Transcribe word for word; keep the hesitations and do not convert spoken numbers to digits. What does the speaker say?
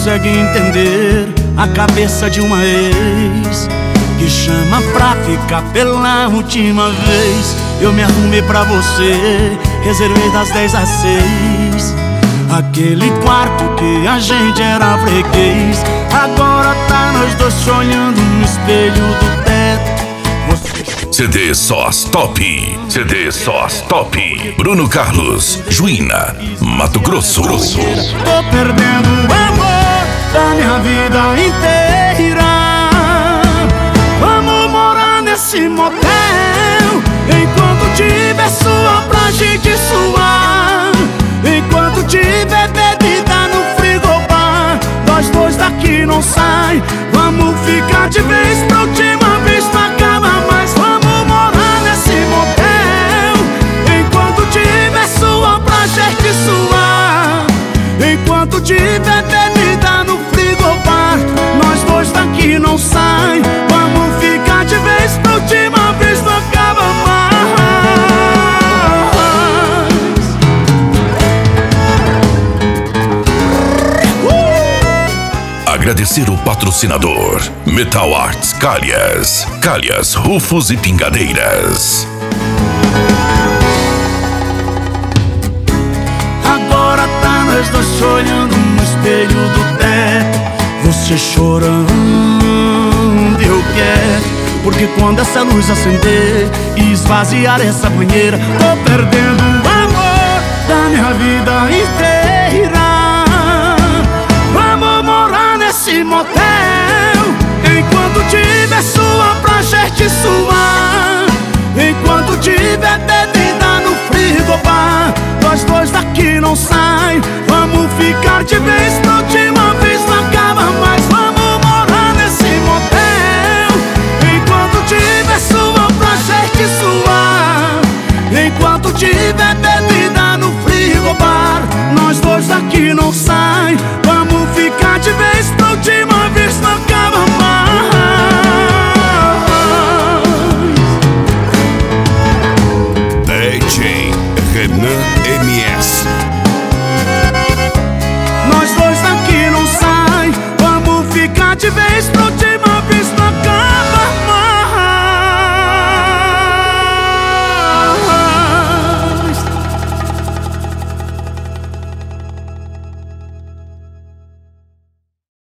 consegue entender a cabeça de uma ex que chama pra ficar pela última vez. Eu me arrumei pra você, reservei das dez às seis aquele quarto que a gente era freguês. Agora tá nós dois se olhando no espelho do teto. C D Sós Top, C D Sós Top. Bruno Carlos, Juína, Mato Grosso. Tô perdendo o amor da minha vida inteira. Vamos morar nesse motel enquanto tiver suor pra gente suar, enquanto tiver bebida no frigobar. Nós dois daqui não sai. Vamos ficar de vez pra última vez, não acaba mais. Vamos morar nesse motel enquanto tiver suor pra gente suar, enquanto tiver bebida no frigobar. Nós dois daqui não sai. Vamos ficar de vez pra última vez, não acaba mais. Agradecer o patrocinador Metal Arts Calhas, Calhas, Rufos e Pingadeiras. Agora tá nós dois olhando no espelho do teto, você chorando e eu quieto. Porque quando essa luz acender e esvaziar essa banheira, tô perdendo o amor da minha vida inteira. Vamos morar nesse motel enquanto tiver suor pra gente suar, enquanto tiver bebida no frigobar. Nós dois daqui não sai. Vamos ficar de vez pra última vez, não acaba mais. Vamos morar nesse motel enquanto tiver suor pra gente suar, enquanto tiver bebida no frigobar. Nós dois daqui não sai. Vamos ficar de vez pra última vez, não acaba mais. D J Renan M S. Nós dois daqui não sai. Vamos ficar de vez